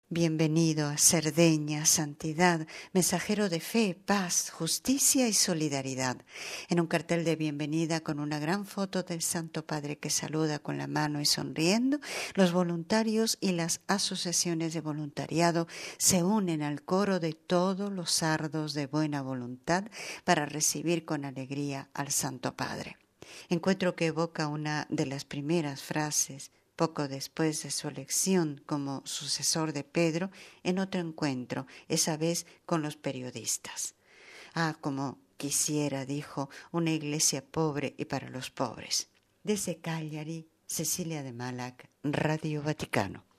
Bienvenido a Cerdeña, Santidad, mensajero de fe, paz, justicia y solidaridad. En un cartel de bienvenida con una gran foto del Santo Padre que saluda con la mano y sonriendo, los voluntarios y las asociaciones de voluntariado se unen al coro de todos los sardos de buena voluntad para recibir con alegría al Santo Padre. Encuentro que evoca una de las primeras frases poco después de su elección como sucesor de Pedro, en otro encuentro, esa vez con los periodistas. Como quisiera, dijo, una iglesia pobre y para los pobres. Desde Cagliari, Cecilia de Malac, Radio Vaticano.